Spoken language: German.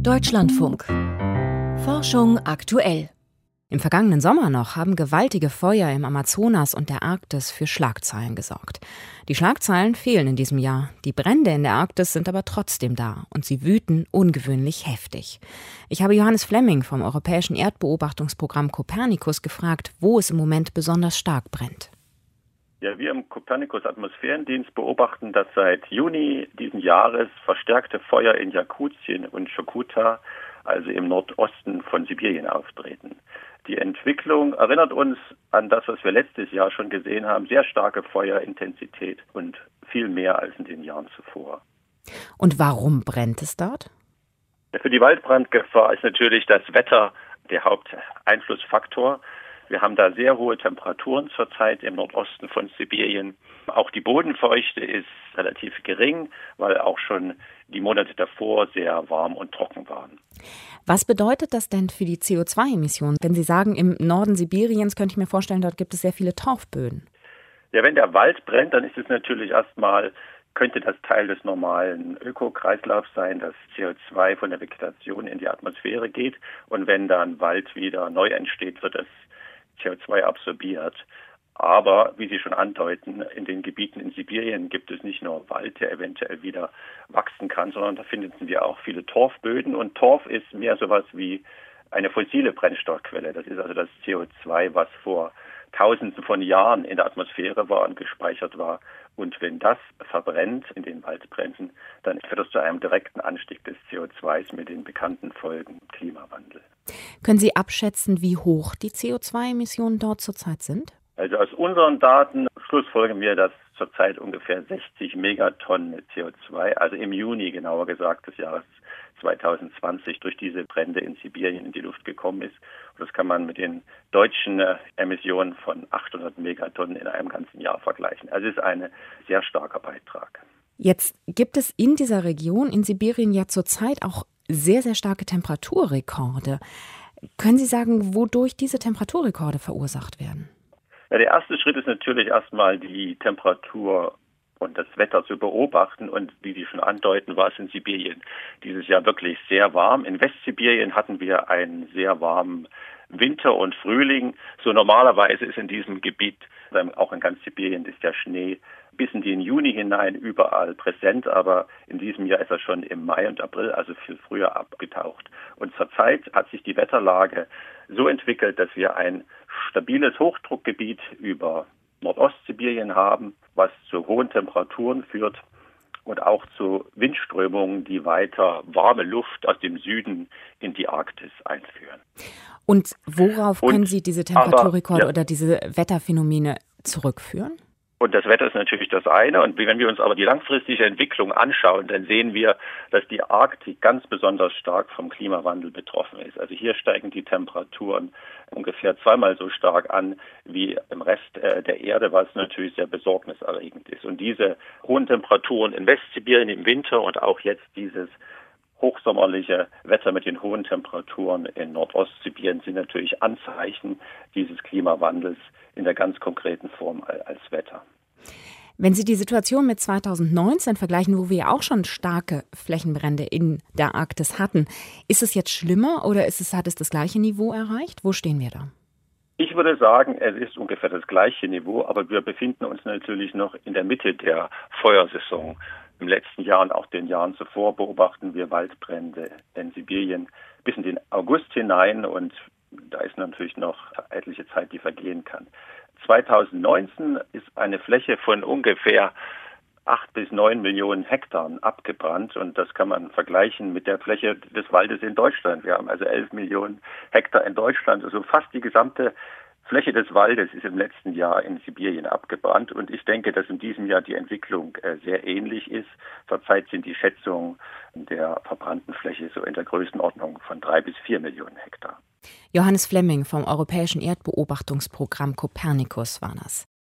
Deutschlandfunk. Forschung aktuell. Im vergangenen Sommer noch haben gewaltige Feuer im Amazonas und der Arktis für Schlagzeilen gesorgt. Die Schlagzeilen fehlen in diesem Jahr. Die Brände in der Arktis sind aber trotzdem da und sie wüten ungewöhnlich heftig. Ich habe Johannes Flemming vom Europäischen Erdbeobachtungsprogramm Copernicus gefragt, wo es im Moment besonders stark brennt. Ja, wir im Copernicus-Atmosphärendienst beobachten, dass seit Juni diesen Jahres verstärkte Feuer in Jakutien und Chukotka, also im Nordosten von Sibirien, auftreten. Die Entwicklung erinnert uns an das, was wir letztes Jahr schon gesehen haben, sehr starke Feuerintensität und viel mehr als in den Jahren zuvor. Und warum brennt es dort? Für die Waldbrandgefahr ist natürlich das Wetter der Haupteinflussfaktor. Wir haben da sehr hohe Temperaturen zurzeit im Nordosten von Sibirien. Auch die Bodenfeuchte ist relativ gering, weil auch schon die Monate davor sehr warm und trocken waren. Was bedeutet das denn für die CO2-Emissionen? Wenn Sie sagen, im Norden Sibiriens, könnte ich mir vorstellen, dort gibt es sehr viele Torfböden. Ja, wenn der Wald brennt, dann ist es natürlich könnte das Teil des normalen Ökokreislaufs sein, dass CO2 von der Vegetation in die Atmosphäre geht. Und wenn dann Wald wieder neu entsteht, wird das CO2 absorbiert. Aber, wie Sie schon andeuten, in den Gebieten in Sibirien gibt es nicht nur Wald, der eventuell wieder wachsen kann, sondern da finden wir auch viele Torfböden. Und Torf ist mehr sowas wie eine fossile Brennstoffquelle. Das ist also das CO2, was vor Tausenden von Jahren in der Atmosphäre war und gespeichert war. Und wenn das verbrennt in den Waldbränden, dann führt das zu einem direkten Anstieg des CO2s mit den bekannten Folgen Klimawandel. Können Sie abschätzen, wie hoch die CO2-Emissionen dort zurzeit sind? Also aus unseren Daten schlussfolgern wir, dass zurzeit ungefähr 60 Megatonnen CO2, also im Juni genauer gesagt des Jahres 2020, durch diese Brände in Sibirien in die Luft gekommen ist. Und das kann man mit den deutschen Emissionen von 800 Megatonnen in einem ganzen Jahr vergleichen. Also es ist ein sehr starker Beitrag. Jetzt gibt es in dieser Region in Sibirien ja zurzeit auch sehr, sehr starke Temperaturrekorde. Können Sie sagen, wodurch diese Temperaturrekorde verursacht werden? Ja, der erste Schritt ist natürlich erstmal die Temperatur und das Wetter zu beobachten. Und wie Sie schon andeuten, war es in Sibirien dieses Jahr wirklich sehr warm. In Westsibirien hatten wir einen sehr warmen Winter und Frühling. So normalerweise ist in diesem Gebiet, auch in ganz Sibirien, ist der Schnee bis in den Juni hinein überall präsent. Aber in diesem Jahr ist er schon im Mai und April, also viel früher abgetaucht. Und zurzeit hat sich die Wetterlage so entwickelt, dass wir ein stabiles Hochdruckgebiet über Nordostsibirien haben, was zu hohen Temperaturen führt und auch zu Windströmungen, die weiter warme Luft aus dem Süden in die Arktis einführen. Und worauf können Sie diese Temperaturrekorde oder diese Wetterphänomene zurückführen? Und das Wetter ist natürlich das eine. Und wenn wir uns aber die langfristige Entwicklung anschauen, dann sehen wir, dass die Arktik ganz besonders stark vom Klimawandel betroffen ist. Also hier steigen die Temperaturen ungefähr zweimal so stark an wie im Rest der Erde, was natürlich sehr besorgniserregend ist. Und diese hohen Temperaturen in Westsibirien im Winter und auch jetzt dieses hochsommerliche Wetter mit den hohen Temperaturen in Nordostsibirien sind natürlich Anzeichen dieses Klimawandels in der ganz konkreten Form als Wetter. Wenn Sie die Situation mit 2019 vergleichen, wo wir ja auch schon starke Flächenbrände in der Arktis hatten, ist es jetzt schlimmer oder hat es das gleiche Niveau erreicht? Wo stehen wir da? Ich würde sagen, es ist ungefähr das gleiche Niveau, aber wir befinden uns natürlich noch in der Mitte der Feuersaison. Im letzten Jahr und auch den Jahren zuvor beobachten wir Waldbrände in Sibirien bis in den August hinein und da ist natürlich noch etliche Zeit, die vergehen kann. 2019 ist eine Fläche von ungefähr 8 bis 9 Millionen Hektar abgebrannt und das kann man vergleichen mit der Fläche des Waldes in Deutschland. Wir haben also 11 Millionen Hektar in Deutschland, also fast die gesamte Fläche des Waldes ist im letzten Jahr in Sibirien abgebrannt und ich denke, dass in diesem Jahr die Entwicklung sehr ähnlich ist. Zurzeit sind die Schätzungen der verbrannten Fläche so in der Größenordnung von 3 bis 4 Millionen Hektar. Johannes Flemming vom Europäischen Erdbeobachtungsprogramm Copernicus war das.